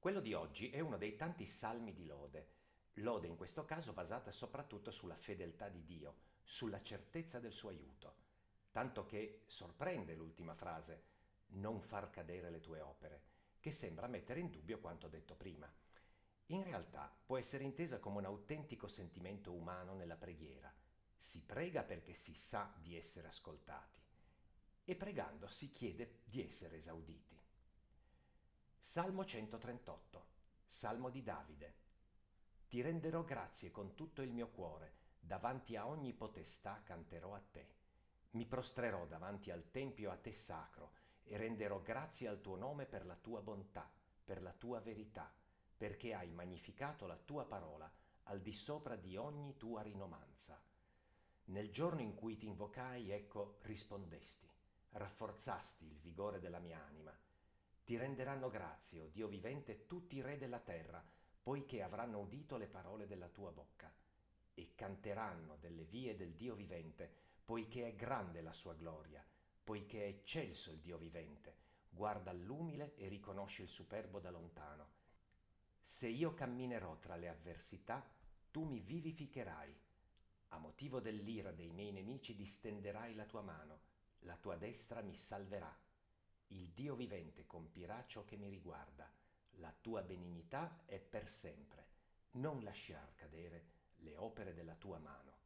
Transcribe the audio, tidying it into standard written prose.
Quello di oggi è uno dei tanti salmi di lode in questo caso basata soprattutto sulla fedeltà di Dio, sulla certezza del suo aiuto, tanto che sorprende l'ultima frase, non far cadere le tue opere, che sembra mettere in dubbio quanto detto prima. In realtà può essere intesa come un autentico sentimento umano nella preghiera. Si prega perché si sa di essere ascoltati e pregando si chiede di essere esauditi. Salmo 138, Salmo di Davide. Ti renderò grazie con tutto il mio cuore, davanti a ogni potestà canterò a te. Mi prostrerò davanti al tempio a te sacro e renderò grazie al tuo nome per la tua bontà, per la tua verità, perché hai magnificato la tua parola al di sopra di ogni tua rinomanza. Nel giorno in cui ti invocai, ecco, rispondesti, rafforzasti il vigore della mia anima. Ti renderanno grazie, o Dio vivente, tutti i re della terra, poiché avranno udito le parole della tua bocca, e canteranno delle vie del Dio vivente, poiché è grande la sua gloria, poiché è eccelso il Dio vivente, guarda l'umile e riconosce il superbo da lontano. Se io camminerò tra le avversità, tu mi vivificherai. A motivo dell'ira dei miei nemici distenderai la tua mano, la tua destra mi salverà. Il Dio vivente compirà ciò che mi riguarda. La tua benignità è per sempre. Non lasciar cadere le opere della tua mano.